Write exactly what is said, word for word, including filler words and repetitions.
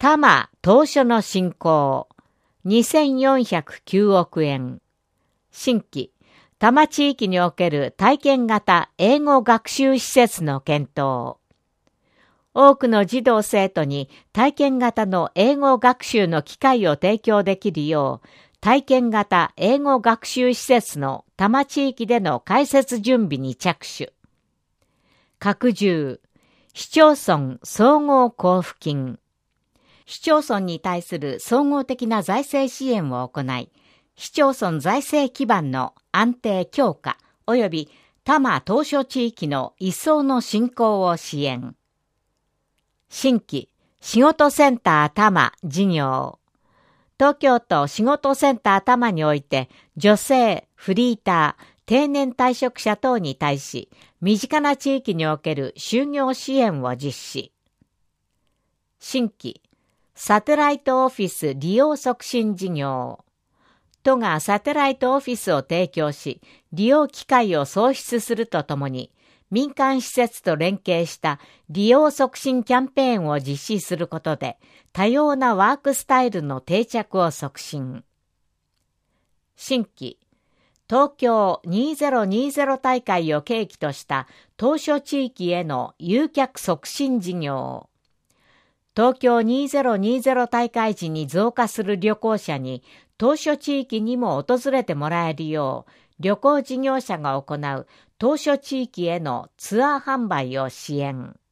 多摩当初の振興にせんよんひゃくきゅうおくえん。新規、多摩地域における体験型英語学習施設の検討。多くの児童生徒に体験型の英語学習の機会を提供できるよう、体験型英語学習施設の多摩地域での開設準備に着手。拡充、市町村総合交付金。市町村に対する総合的な財政支援を行い、市町村財政基盤の安定強化及び多摩島嶼地域の一層の振興を支援。新規仕事センター多摩事業。東京都仕事センター多摩において、女性、フリーター、定年退職者等に対し、身近な地域における就業支援を実施。新規サテライトオフィス利用促進事業。都がサテライトオフィスを提供し、利用機会を創出するとともに、民間施設と連携した利用促進キャンペーンを実施することで、多様なワークスタイルの定着を促進。新規、東京にせんにじゅう大会を契機とした島嶼地域への誘客促進事業。東京にせんにじゅう大会時に増加する旅行者に、島嶼地域にも訪れてもらえるよう、旅行事業者が行う島嶼地域へのツアー販売を支援。